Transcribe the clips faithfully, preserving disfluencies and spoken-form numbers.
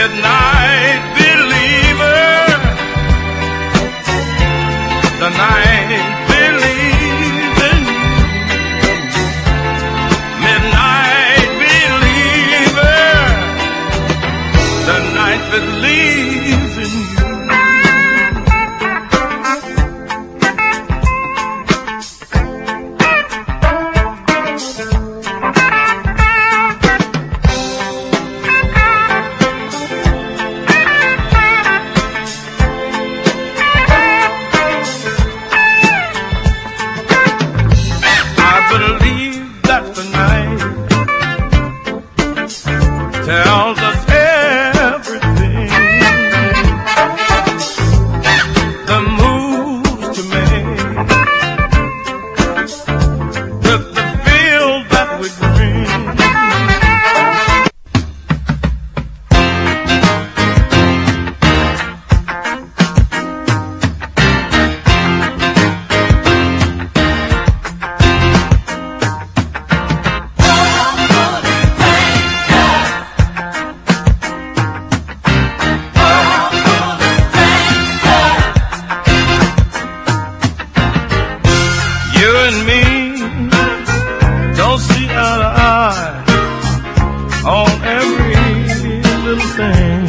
midnight believer, the night believes in you. Midnight believer, the night believes in you. Tells us everything, the moves to make, with the feel that we bring. You and me don't see eye to eye on every little thing.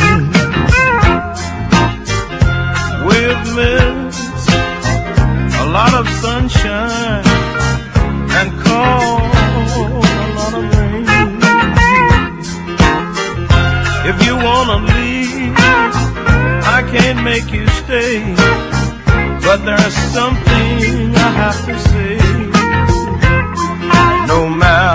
We've missed a lot of sunshine and caught a lot of rain. If you wanna leave, I can't make you stay, but there's something I have to say. No matter